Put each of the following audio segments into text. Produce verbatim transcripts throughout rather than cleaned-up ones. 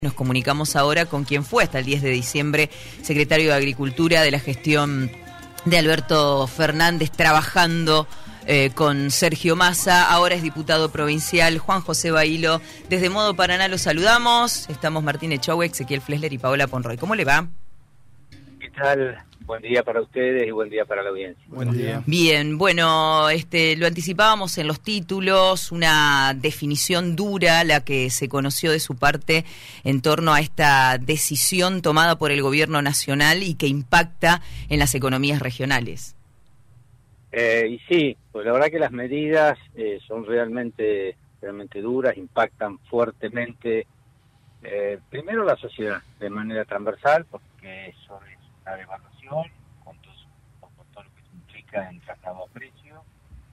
Nos comunicamos ahora con quien fue hasta el diez de diciembre secretario de Agricultura de la gestión de Alberto Fernández, trabajando eh, con Sergio Massa, ahora es diputado provincial, Juan José Bailo. Desde Modo Paraná los saludamos, estamos Martín Echagüe, Ezequiel Flesler y Paola Ponroy. ¿Cómo le va? ¿Qué tal? Buen día para ustedes y buen día para la audiencia. Buen día. Bien, bueno, este, lo anticipábamos en los títulos, una definición dura la que se conoció de su parte en torno a esta decisión tomada por el gobierno nacional y que impacta en las economías regionales. Eh, y sí, pues la verdad que las medidas eh, son realmente, realmente duras, impactan fuertemente, eh, primero la sociedad de manera transversal, porque eso es una devaluación, con todo, con todo lo que se implica en traslado a precio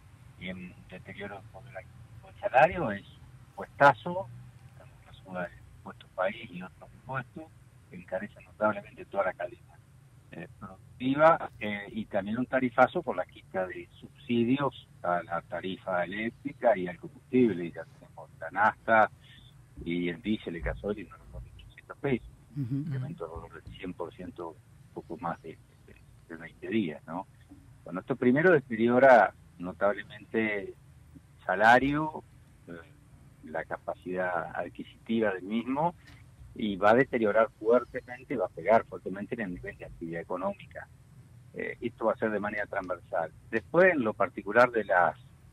y en deterioro del poder del salario, es un puestazo, la suba del impuesto país y otros impuestos que encarecen notablemente toda la calidad eh, productiva, eh, y también un tarifazo por la quita de subsidios a la tarifa eléctrica y al combustible. Ya tenemos la nafta y el diésel y el gasoil en unos ochocientos pesos, un uh-huh. incremento alrededor del cien por ciento, poco más de, de, de veinte días, ¿no? Bueno, esto primero deteriora notablemente salario, eh, la capacidad adquisitiva del mismo, y va a deteriorar fuertemente, va a pegar fuertemente en el nivel de actividad económica. Eh, esto va a ser de manera transversal. Después, en lo particular de las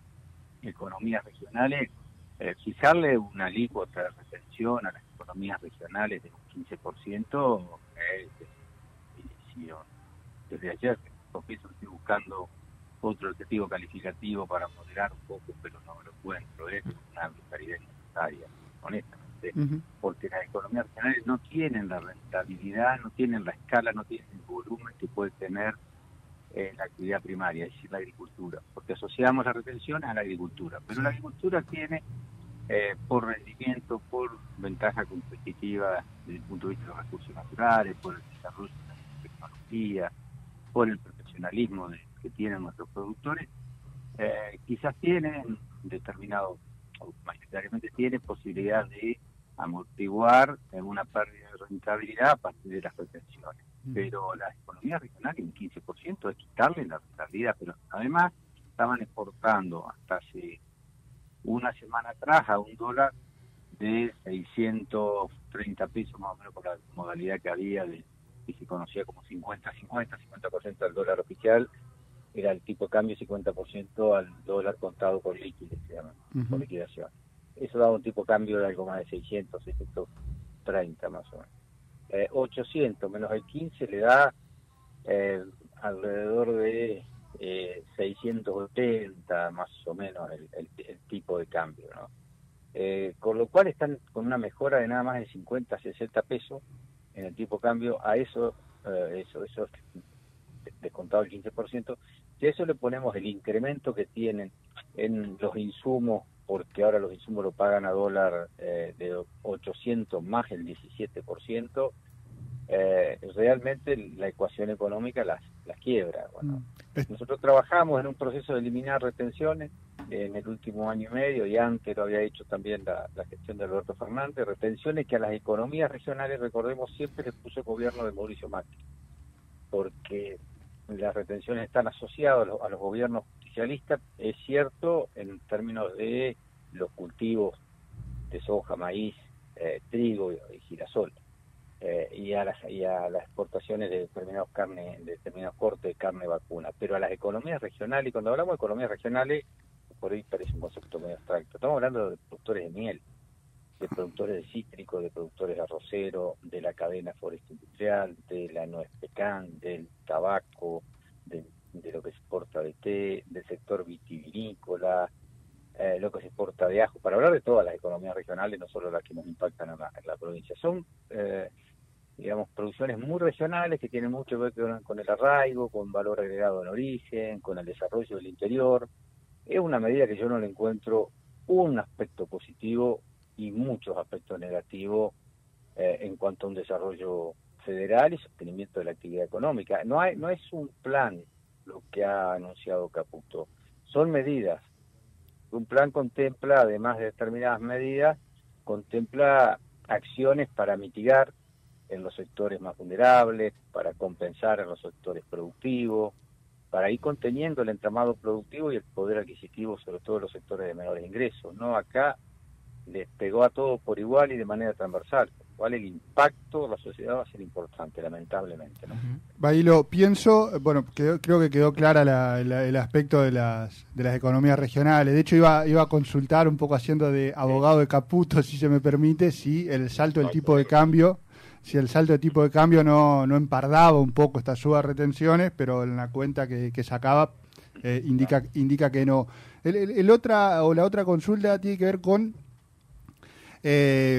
economías regionales, eh, fijarle una alícuota de retención a las economías regionales de un quince por ciento es decisión. Desde ayer, confieso que estoy buscando otro objetivo calificativo para moderar un poco, pero no lo encuentro. Es una brutalidad innecesaria, honestamente, uh-huh. porque las economías regionales no tienen la rentabilidad, no tienen la escala, no tienen el volumen que puede tener eh, la actividad primaria, es decir, la agricultura, porque asociamos las retenciones a la agricultura, pero la agricultura tiene, eh, por rendimiento, por ventaja competitiva desde el punto de vista de los recursos naturales, por el desarrollo de la tecnología, por el profesionalismo de, que tienen nuestros productores, eh, quizás tienen determinado, o mayoritariamente tienen posibilidad de amortiguar una pérdida de rentabilidad a partir de las retenciones. Mm. Pero las economías regionales, un quince por ciento es quitarle la rentabilidad, pero además estaban exportando hasta hace una semana atrás a un dólar de seiscientos treinta pesos más o menos por la modalidad que había de que se conocía como cincuenta cincuenta, cincuenta por ciento al dólar oficial, era el tipo de cambio, cincuenta por ciento al dólar contado por liquidez, se llama, uh-huh. por liquidación. Eso daba un tipo de cambio de algo más de seiscientos, seiscientos treinta más o menos. Eh, ochocientos menos el quince le da eh, alrededor de eh, seiscientos ochenta más o menos el, el, el tipo de cambio, ¿no? Eh, con lo cual están con una mejora de nada más de cincuenta, sesenta pesos en el tipo de cambio. A eso, eh, eso, eso descontado el quince por ciento, si a eso le ponemos el incremento que tienen en los insumos, porque ahora los insumos lo pagan a dólar eh, de ochocientos más el diecisiete por ciento, eh, realmente la ecuación económica las, las quiebra. Bueno, nosotros trabajamos en un proceso de eliminar retenciones en el último año y medio, y antes lo había hecho también la, la gestión de Alberto Fernández, retenciones que a las economías regionales, recordemos, siempre les puso el gobierno de Mauricio Macri, porque las retenciones están asociadas a los, a los gobiernos justicialistas, es cierto, en términos de los cultivos de soja, maíz, eh, trigo y, y girasol, eh, y, a las, y a las exportaciones de determinados carne, de determinados cortes de carne vacuna. Pero a las economías regionales, y cuando hablamos de economías regionales, por ahí parece un concepto medio abstracto, estamos hablando de productores de miel, de productores de cítricos, de productores de arrocero, de la cadena forestal industrial, de la nuez pecan, del tabaco, de, de lo que se exporta de té, del sector vitivinícola, eh, lo que se exporta de ajo, para hablar de todas las economías regionales, no solo las que nos impactan en la, en la provincia. Son, eh, digamos, producciones muy regionales que tienen mucho que ver con, con el arraigo, con valor agregado en origen, con el desarrollo del interior. Es una medida que yo no le encuentro un aspecto positivo y muchos aspectos negativos eh, en cuanto a un desarrollo federal y sostenimiento de la actividad económica. No hay, no es un plan lo que ha anunciado Caputo, son medidas. Un plan contempla, además de determinadas medidas, contempla acciones para mitigar en los sectores más vulnerables, para compensar en los sectores productivos, para ir conteniendo el entramado productivo y el poder adquisitivo, sobre todo en los sectores de menores ingresos, ¿no? Acá les pegó a todos por igual y de manera transversal, por lo cual el impacto en la sociedad va a ser importante, lamentablemente, ¿no? Bailo, pienso, bueno, quedó, creo que quedó clara la, la, el aspecto de las de las economías regionales. De hecho, iba iba a consultar un poco haciendo de abogado de Caputo, si se me permite, si el salto del tipo de cambio, si el salto de tipo de cambio no, no empardaba un poco estas subas retenciones, pero en la cuenta que, que sacaba eh, indica indica que no. El, el, el otra o la otra consulta tiene que ver con eh,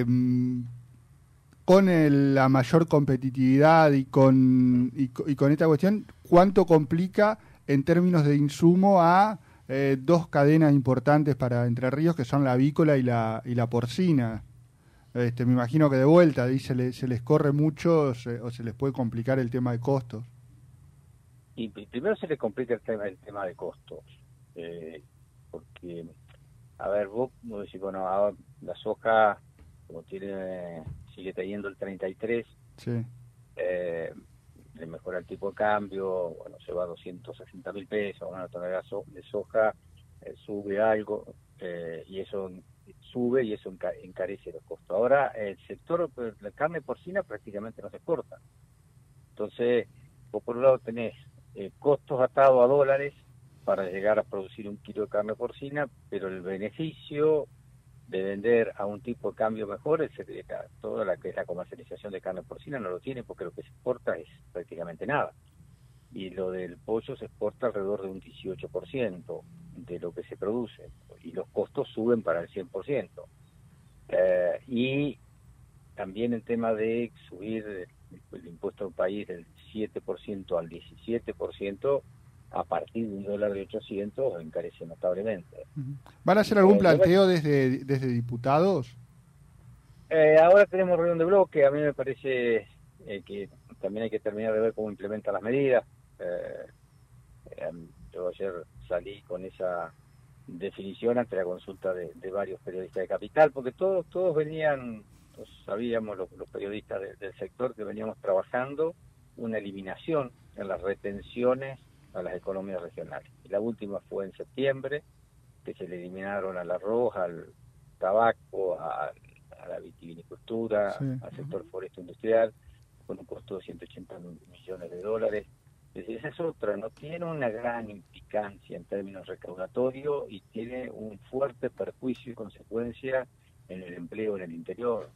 con el, la mayor competitividad y con, y, y con esta cuestión, ¿cuánto complica en términos de insumo a eh, dos cadenas importantes para Entre Ríos, que son la avícola y la, y la porcina? Este, me imagino que de vuelta ahí se, le, se les corre mucho se, o se les puede complicar el tema de costos. Y primero se les complica el tema, el tema de costos, eh, porque, a ver, vos, vos decís, bueno, ahora la soja, como tiene, sigue teniendo el treinta y tres, sí. eh, le mejora el tipo de cambio, bueno, se va a doscientos sesenta mil pesos, una tonelada de soja, eh, sube algo, eh, y eso sube y eso encarece los costos. Ahora, el sector, la carne porcina prácticamente no se exporta. Entonces, vos por un lado tenés eh, costos atados a dólares para llegar a producir un kilo de carne porcina, pero el beneficio de vender a un tipo de cambio mejor, el, toda la que es la comercialización de carne porcina no lo tiene, porque lo que se exporta es prácticamente nada. Y lo del pollo se exporta alrededor de un dieciocho por ciento de lo que se produce, y los costos suben para el cien por ciento. Eh, y también el tema de subir el, el impuesto al país del siete por ciento al diecisiete por ciento a partir de un dólar de ochocientos encarece notablemente. ¿Van a hacer algún planteo desde, desde diputados? Eh, ahora tenemos reunión de bloque. A mí me parece eh, que también hay que terminar de ver cómo implementan las medidas. Eh, eh, yo ayer salí con esa definición ante la consulta de, de varios periodistas de Capital, porque todos todos venían, todos sabíamos los, los periodistas de, del sector que veníamos trabajando una eliminación en las retenciones a las economías regionales. Y la última fue en septiembre, que se le eliminaron al arroz, al tabaco, a, a la vitivinicultura, sí, al sector uh-huh. forestal industrial, con un costo de ciento ochenta millones de dólares. Es decir, esa es otra, no tiene una gran implicancia en términos recaudatorios y tiene un fuerte perjuicio y consecuencia en el empleo en el interior.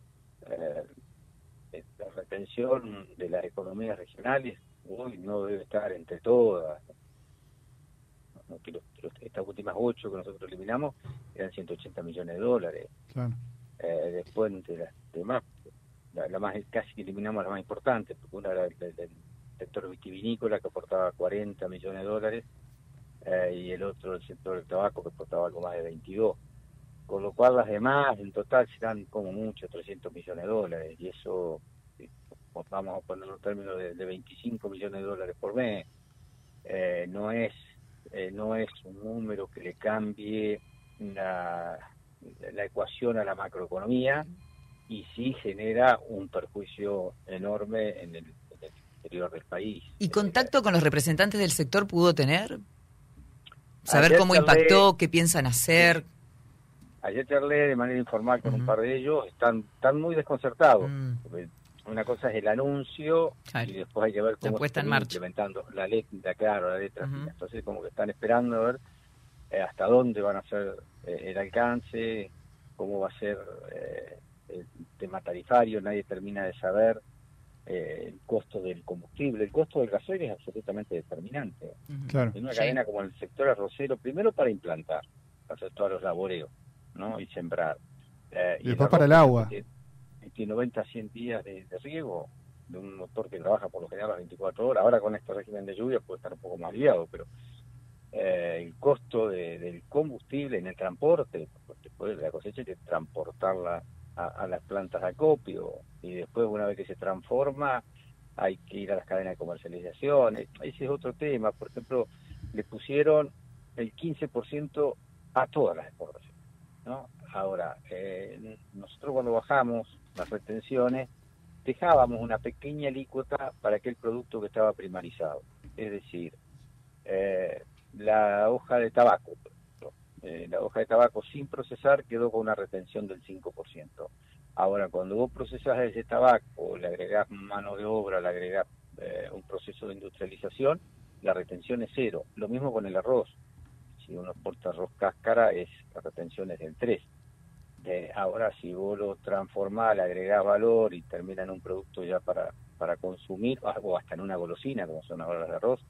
Eh, la retención de las economías regionales hoy no debe estar entre todas. No, que los, los, estas últimas ocho que nosotros eliminamos eran ciento ochenta millones de dólares. Claro. Eh, después de las demás, la, la más casi que eliminamos la más importante, porque una era del, del sector vitivinícola que aportaba cuarenta millones de dólares eh, y el otro el sector del tabaco que aportaba algo más de veintidós. Con lo cual las demás en total serán como mucho trescientos millones de dólares, y eso vamos a ponerlo en términos de, de veinticinco millones de dólares por mes. Eh, no es eh, no es un número que le cambie la, la ecuación a la macroeconomía, y sí genera un perjuicio enorme en el, en el interior del país. ¿Y contacto con los representantes del sector pudo tener? ¿Saber ayer cómo charlé, impactó? ¿Qué piensan hacer? Ayer charlé de manera informal con uh-huh. un par de ellos. Están, están muy desconcertados. Uh-huh. Porque una cosa es el anuncio, claro, y después hay que ver cómo se está implementando la letra, claro, la letra. Uh-huh. Entonces como que están esperando a ver eh, hasta dónde van a ser eh, el alcance, cómo va a ser eh, el tema tarifario. Nadie termina de saber eh, el costo del combustible. El costo del gasoil es absolutamente determinante. Uh-huh. Claro. En una sí. cadena como el sector arrocero, primero para implantar, para hacer todos los laboreos, ¿no? Y sembrar. Eh, y después para el agua. Que, tiene noventa a cien días de, de riego, de un motor que trabaja por lo general las veinticuatro horas. Ahora con este régimen de lluvia puede estar un poco más aliviado, pero eh, el costo de, del combustible en el transporte, después de la cosecha hay que transportarla a, a las plantas de acopio, y después una vez que se transforma hay que ir a las cadenas de comercialización. Ese es otro tema. Por ejemplo, le pusieron el quince por ciento a todas las exportaciones, ¿no? Ahora, eh, nosotros cuando bajamos las retenciones, dejábamos una pequeña alícuota para aquel producto que estaba primarizado. Es decir, eh, la hoja de tabaco, eh, la hoja de tabaco sin procesar quedó con una retención del cinco por ciento. Ahora, cuando vos procesás ese tabaco, le agregás mano de obra, le agregás eh, un proceso de industrialización, la retención es cero. Lo mismo con el arroz. Si uno exporta arroz cáscara, es, la retención es del tres. Eh, ahora, si vos lo transformás, le agregás valor y termina en un producto ya para, para consumir, o hasta en una golosina, como son ahora las de arroz,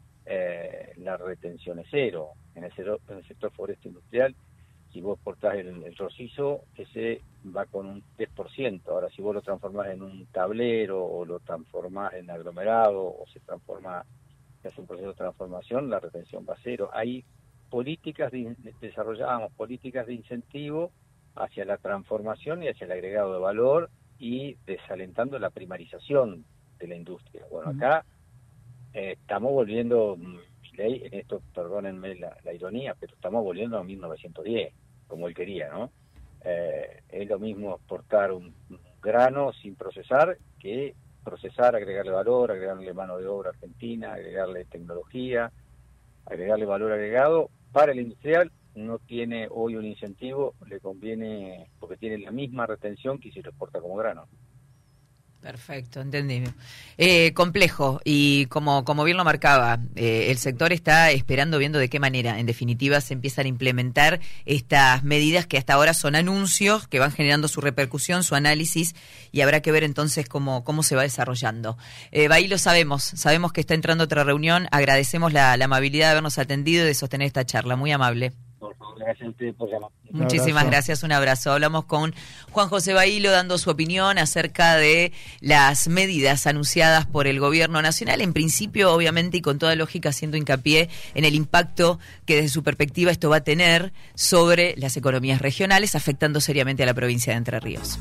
eh, la retención es cero. En el, cero, en el sector forestal industrial, si vos exportás el, el rocizo, ese va con un tres por ciento. Ahora, si vos lo transformás en un tablero, o lo transformás en aglomerado, o se transforma, se hace un proceso de transformación, la retención va a cero. Hay políticas, de, desarrollábamos políticas de incentivo hacia la transformación y hacia el agregado de valor, y desalentando la primarización de la industria. Bueno, acá eh, estamos volviendo, Milei, en esto perdónenme la, la ironía, pero estamos volviendo a mil novecientos diez, como él quería, ¿no? Eh, es lo mismo exportar un, un grano sin procesar que procesar, agregarle valor, agregarle mano de obra argentina, agregarle tecnología, agregarle valor agregado. Para el industrial no tiene hoy un incentivo, le conviene, porque tiene la misma retención que si lo exporta como grano. Perfecto, entendí. Eh, complejo, y como, como bien lo marcaba, eh, el sector está esperando, viendo de qué manera, en definitiva, se empiezan a implementar estas medidas que hasta ahora son anuncios, que van generando su repercusión, su análisis, y habrá que ver entonces cómo, cómo se va desarrollando. Eh, Bahí, lo sabemos, sabemos que está entrando otra reunión, agradecemos la, la amabilidad de habernos atendido y de sostener esta charla, muy amable. Por favor, gracias a ustedes por llamar. Muchísimas gracias, un abrazo. Hablamos con Juan José Bahilo dando su opinión acerca de las medidas anunciadas por el gobierno nacional, en principio obviamente y con toda lógica haciendo hincapié en el impacto que desde su perspectiva esto va a tener sobre las economías regionales, afectando seriamente a la provincia de Entre Ríos.